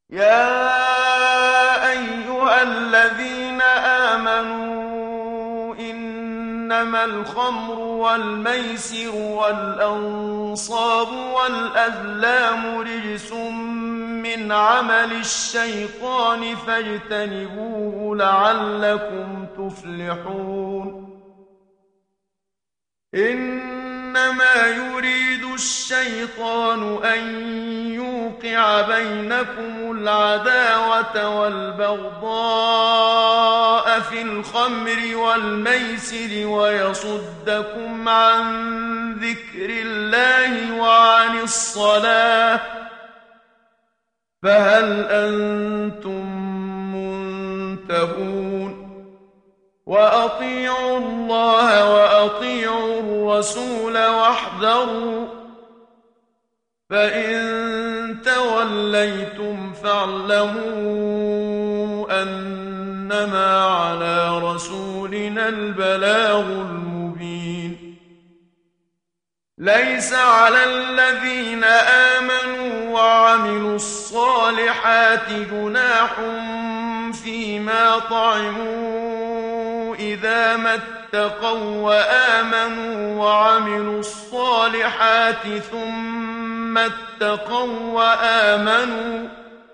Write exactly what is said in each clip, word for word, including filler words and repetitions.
يا أيها الذين آمنوا إنما الخمر والميسر والأنصاب والأزلام رجس من عمل الشيطان فاجتنبوه لعلكم تفلحون إنما يريد الشيطان أن يوقع بينكم العداوة والبغضاء في الخمر والميسر ويصدكم عن ذكر الله وعن الصلاة فهل أنتم منتهون وأطيعوا الله وأطيعوا الرسول واحذروا فإن توليتم فاعلموا أنما على رسولنا البلاغ المبين ليس على الذين آمنوا وعملوا الصالحات جناح فيما طعموا إذا ما اتقوا وآمنوا وعملوا الصالحات ثم اتقوا وآمنوا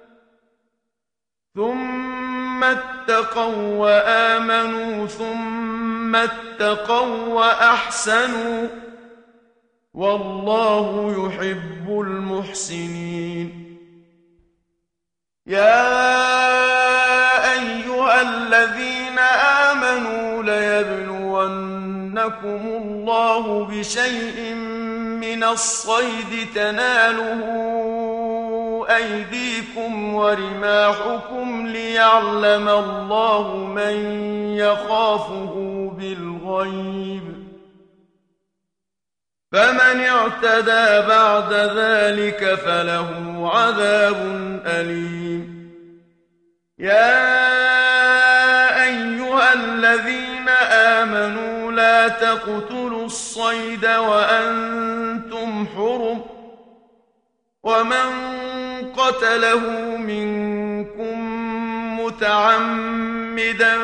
ثم اتقوا وآمنوا ثم اتقوا وأحسنوا والله يحب المحسنين يا أيها الذين آمنوا ليبلونكم الله بشيء من الصيد تناله أيديكم ورماحكم ليعلم الله من يخافه بالغيب فمن اعتدى بعد ذلك فله عذاب أليم يا أيها الذين آمنوا لا تقتلوا الصيد وأنتم حرم ومن قتله منكم متعمدا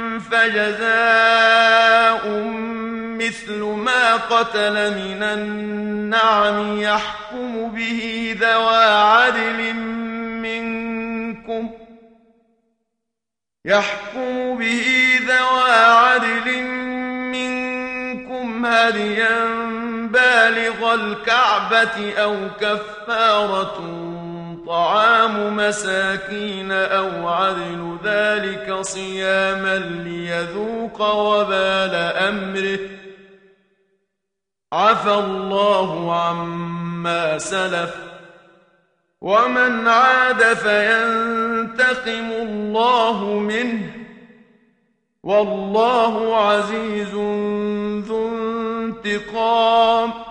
فجزاء مثل ما قتل من النعم يحكم به ذوى عدل منكم يحكم به ذوى عدل منكم هديا بالغ الكعبة أو كفارة طعام مساكين أو عدل ذلك صياما ليذوق وبال أمره عفى الله عما سلف ومن عاد فينتقم الله منه والله عزيز ذو انتقام